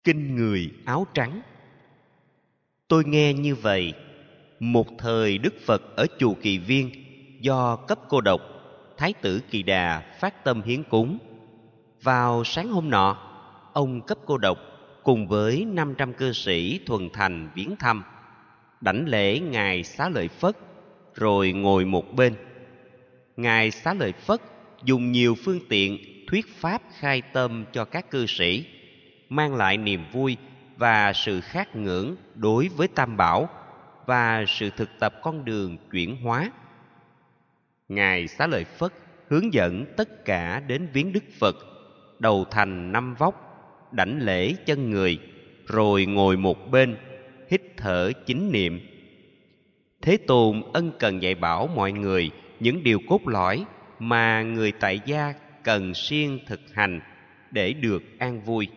Kinh người áo trắng. Tôi nghe như vậy, một thời Đức Phật ở chùa Kỳ Viên do cấp cô độc, Thái tử Kỳ Đà phát tâm hiến cúng. Vào sáng hôm nọ, ông cấp cô độc cùng với 500 cư sĩ thuần thành viếng thăm, đảnh lễ Ngài Xá Lợi Phất, rồi ngồi một bên. Ngài Xá Lợi Phất dùng nhiều phương tiện thuyết pháp khai tâm cho các cư sĩ, mang lại niềm vui và sự khát ngưỡng đối với Tam Bảo và sự thực tập con đường chuyển hóa. Ngài Xá Lợi Phất hướng dẫn tất cả đến viếng Đức Phật, đầu thành 5 vóc, đảnh lễ chân người, rồi ngồi một bên, hít thở chính niệm. Thế Tôn ân cần dạy bảo mọi người những điều cốt lõi mà người tại gia cần siêng thực hành để được an vui.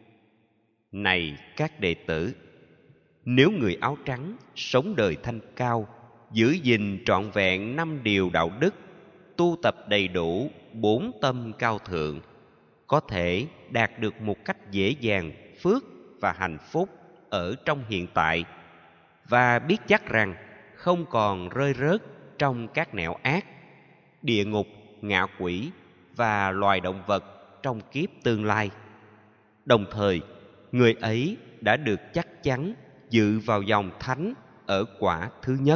Này các đệ tử, nếu người áo trắng sống đời thanh cao, giữ gìn trọn vẹn 5 điều đạo đức, tu tập đầy đủ 4 tâm cao thượng, có thể đạt được một cách dễ dàng phước và hạnh phúc ở trong hiện tại, và biết chắc rằng không còn rơi rớt trong các nẻo ác, địa ngục, ngạ quỷ và loài động vật trong kiếp tương lai. Đồng thời, người ấy đã được chắc chắn dự vào dòng thánh ở quả thứ nhất.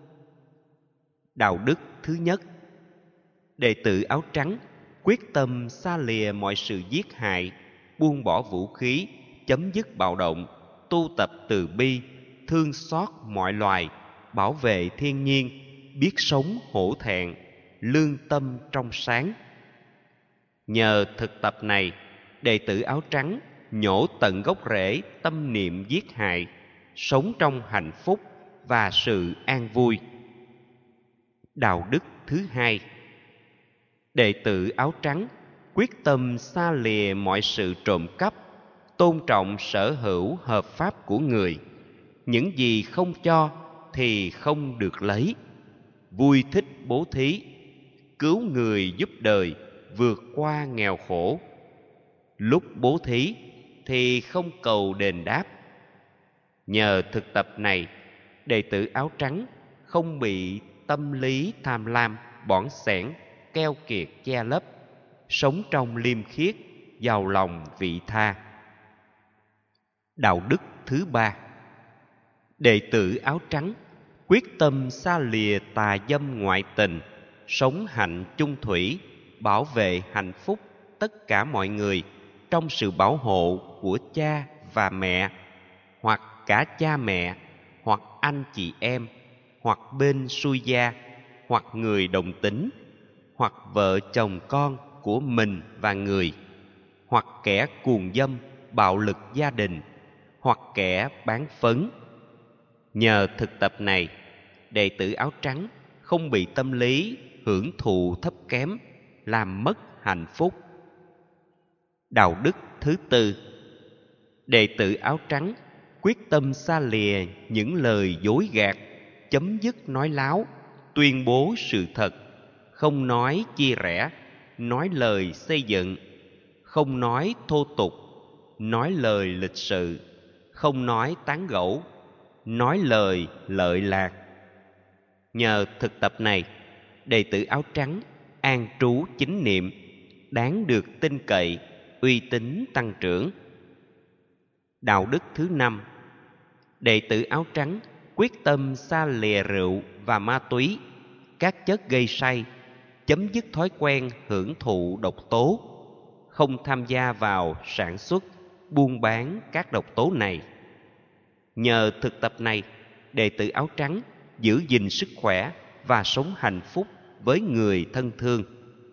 Đạo đức thứ nhất. Đệ tử áo trắng quyết tâm xa lìa mọi sự giết hại, buông bỏ vũ khí, chấm dứt bạo động, tu tập từ bi, thương xót mọi loài, bảo vệ thiên nhiên, biết sống hổ thẹn, lương tâm trong sáng. Nhờ thực tập này, đệ tử áo trắng nhổ tận gốc rễ tâm niệm giết hại, sống trong hạnh phúc và sự an vui. Đạo đức thứ hai. Đệ tử áo trắng quyết tâm xa lìa mọi sự trộm cắp, tôn trọng sở hữu hợp pháp của người. Những gì không cho thì không được lấy. Vui thích bố thí, cứu người giúp đời, vượt qua nghèo khổ. Lúc bố thí thì không cầu đền đáp. Nhờ thực tập này, đệ tử áo trắng không bị tâm lý tham lam, bỏng sẻn, keo kiệt che lấp, sống trong liêm khiết, giàu lòng vị tha. Đạo đức thứ ba. Đệ tử áo trắng quyết tâm xa lìa tà dâm ngoại tình, sống hạnh chung thủy, bảo vệ hạnh phúc tất cả mọi người trong sự bảo hộ của cha và mẹ, hoặc cả cha mẹ, hoặc anh chị em, hoặc bên xuôi gia, hoặc người đồng tính, hoặc vợ chồng con của mình và người, hoặc kẻ cuồng dâm, bạo lực gia đình, hoặc kẻ bán phấn. Nhờ thực tập này, đệ tử áo trắng không bị tâm lý hưởng thụ thấp kém, làm mất hạnh phúc. Đạo đức thứ tư. Đệ tử áo trắng quyết tâm xa lìa những lời dối gạt, chấm dứt nói láo, tuyên bố sự thật, không nói chia rẽ, nói lời xây dựng, không nói thô tục, nói lời lịch sự, không nói tán gẫu, nói lời lợi lạc. Nhờ thực tập này, đệ tử áo trắng an trú chính niệm, đáng được tin cậy, uy tín tăng trưởng. Đạo đức thứ năm. Đệ tử áo trắng quyết tâm xa lìa rượu và ma túy, các chất gây say, chấm dứt thói quen hưởng thụ độc tố, không tham gia vào sản xuất, buôn bán các độc tố này. Nhờ thực tập này, đệ tử áo trắng giữ gìn sức khỏe và sống hạnh phúc với người thân thương.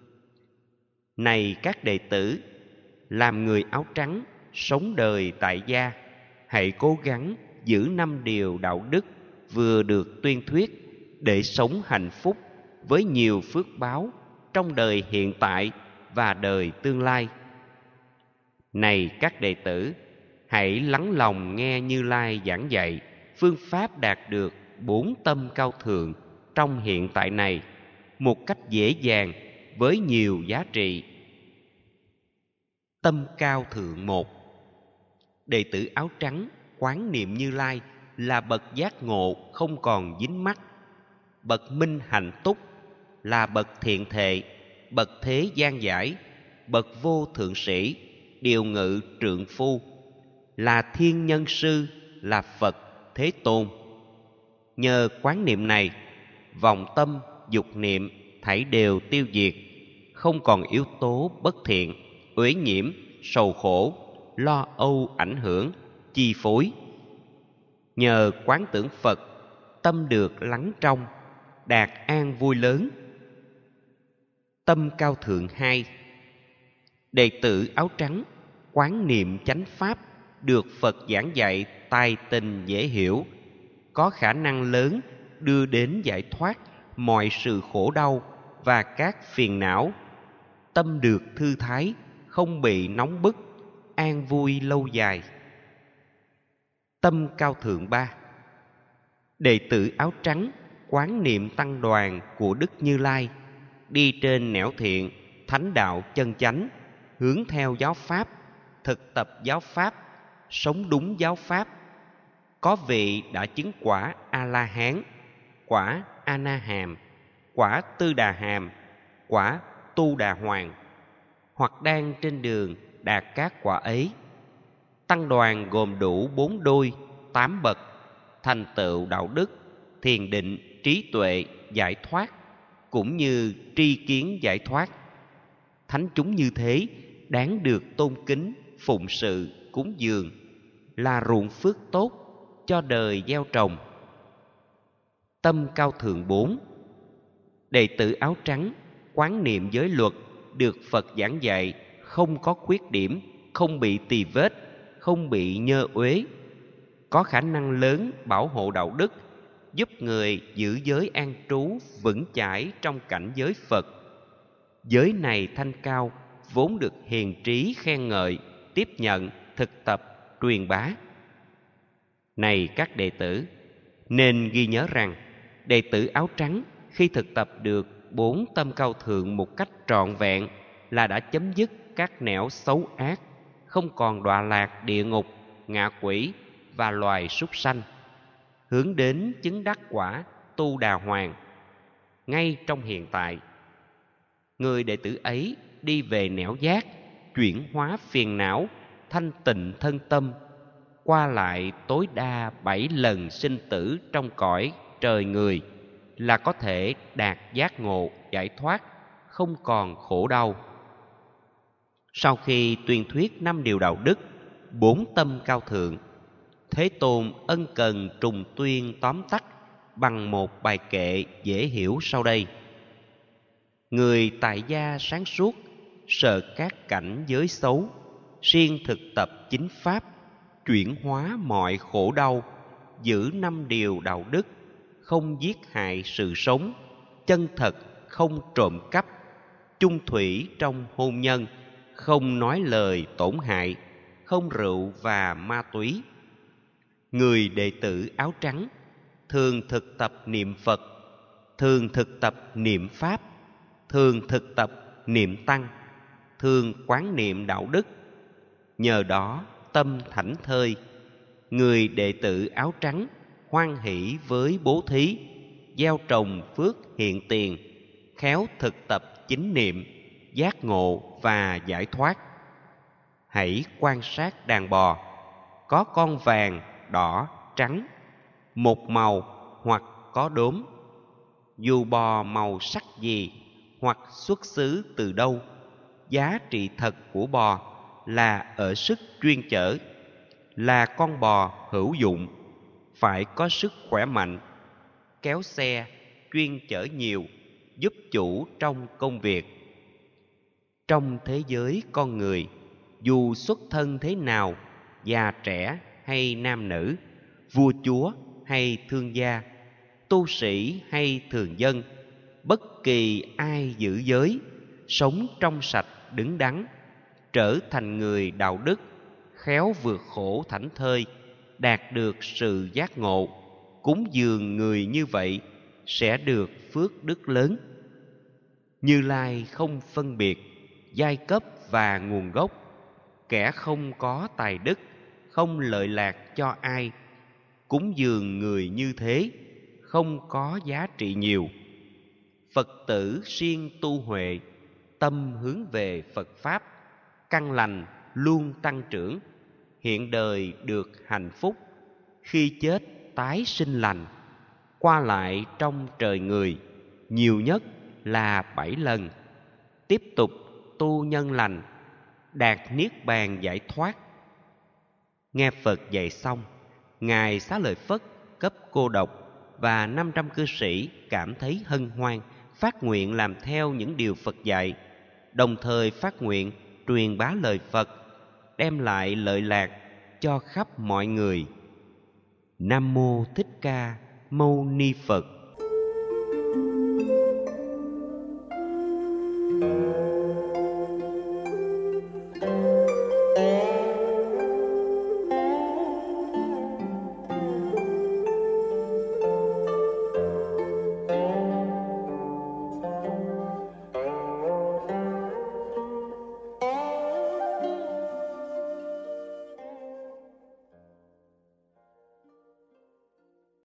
Này các đệ tử, làm người áo trắng, sống đời tại gia, hãy cố gắng giữ 5 điều đạo đức vừa được tuyên thuyết để sống hạnh phúc với nhiều phước báo trong đời hiện tại và đời tương lai. Này các đệ tử, hãy lắng lòng nghe Như Lai giảng dạy phương pháp đạt được 4 tâm cao thượng trong hiện tại này một cách dễ dàng với nhiều giá trị. Tâm cao thượng 1. Đệ tử áo trắng quán niệm Như Lai là bậc giác ngộ không còn dính mắc, bậc minh hạnh túc, là bậc thiện thệ, bậc thế gian giải, bậc vô thượng sĩ, điều ngự trượng phu, là thiên nhân sư, là Phật Thế Tôn. Nhờ quán niệm này, vọng tâm, dục niệm thảy đều tiêu diệt, không còn yếu tố bất thiện, uế nhiễm, sầu khổ, lo âu ảnh hưởng, chi phối. Nhờ quán tưởng Phật, tâm được lắng trong, đạt an vui lớn. Tâm cao thượng 2. Đệ tử áo trắng quán niệm chánh pháp, được Phật giảng dạy tài tình dễ hiểu, có khả năng lớn đưa đến giải thoát mọi sự khổ đau và các phiền não. Tâm được thư thái, không bị nóng bức, an vui lâu dài. Tâm cao thượng 3. Đệ tử áo trắng quán niệm tăng đoàn của Đức Như Lai, đi trên nẻo thiện, thánh đạo chân chánh, hướng theo giáo pháp, thực tập giáo pháp, sống đúng giáo pháp. Có vị đã chứng quả A-la-hán, quả A-na-hàm, quả Tư Đà Hàm, quả Tu Đà Hoàng, hoặc đang trên đường đạt các quả ấy. Tăng đoàn gồm đủ 4 đôi, 8 bậc, thành tựu đạo đức, thiền định, trí tuệ, giải thoát, cũng như tri kiến giải thoát. Thánh chúng như thế đáng được tôn kính, phụng sự, cúng dường, là ruộng phước tốt cho đời gieo trồng. Tâm cao thượng 4. Đệ tử áo trắng quán niệm giới luật, được Phật giảng dạy, không có khuyết điểm, không bị tì vết, không bị nhơ uế, có khả năng lớn bảo hộ đạo đức, giúp người giữ giới an trú vững chãi trong cảnh giới Phật. Giới này thanh cao, vốn được hiền trí khen ngợi, tiếp nhận, thực tập, truyền bá. Này các đệ tử, nên ghi nhớ rằng đệ tử áo trắng khi thực tập được 4 tâm cao thượng một cách trọn vẹn là đã chấm dứt các nẻo xấu ác, không còn đọa lạc địa ngục, ngạ quỷ và loài súc sanh, hướng đến chứng đắc quả Tu Đà Hoàng ngay trong hiện tại. Người đệ tử ấy đi về nẻo giác, chuyển hóa phiền não, thanh tịnh thân tâm, qua lại tối đa 7 lần sinh tử trong cõi trời người, là có thể đạt giác ngộ, giải thoát, không còn khổ đau. Sau khi tuyên thuyết 5 điều đạo đức, 4 tâm cao thượng, Thế Tôn ân cần trùng tuyên tóm tắt bằng một bài kệ dễ hiểu sau đây. Người tại gia sáng suốt, sợ các cảnh giới xấu, siêng thực tập chính pháp, chuyển hóa mọi khổ đau, giữ 5 điều đạo đức, không giết hại sự sống, chân thật, không trộm cắp, chung thủy trong hôn nhân, không nói lời tổn hại, không rượu và ma túy. Người đệ tử áo trắng thường thực tập niệm Phật, thường thực tập niệm Pháp, thường thực tập niệm Tăng, thường quán niệm đạo đức. Nhờ đó tâm thảnh thơi. Người đệ tử áo trắng hoan hỷ với bố thí, gieo trồng phước hiện tiền, khéo thực tập chính niệm, giác ngộ và giải thoát. Hãy quan sát đàn bò, có con vàng, đỏ, trắng, một màu hoặc có đốm. Dù bò màu sắc gì hoặc xuất xứ từ đâu, giá trị thật của bò là ở sức chuyên chở, là con bò hữu dụng, phải có sức khỏe mạnh, kéo xe, chuyên chở nhiều, giúp chủ trong công việc. Trong thế giới con người, dù xuất thân thế nào, già trẻ hay nam nữ, vua chúa hay thương gia, tu sĩ hay thường dân, bất kỳ ai giữ giới, sống trong sạch đứng đắn, trở thành người đạo đức, khéo vượt khổ thảnh thơi, đạt được sự giác ngộ, cúng dường người như vậy sẽ được phước đức lớn. Như Lai không phân biệt giai cấp và nguồn gốc, kẻ không có tài đức, không lợi lạc cho ai. Cúng dường người như thế không có giá trị nhiều. Phật tử siêng tu huệ, tâm hướng về Phật Pháp, căn lành luôn tăng trưởng, hiện đời được hạnh phúc, khi chết tái sinh lành, qua lại trong trời người, nhiều nhất là 7 lần, tiếp tục tu nhân lành, đạt niết bàn giải thoát. Nghe Phật dạy xong, Ngài Xá Lợi Phất, Cấp Cô Độc và 500 cư sĩ cảm thấy hân hoan, phát nguyện làm theo những điều Phật dạy, đồng thời phát nguyện truyền bá lời Phật, đem lại lợi lạc cho khắp mọi người. Nam Mô Thích Ca Mâu Ni Phật.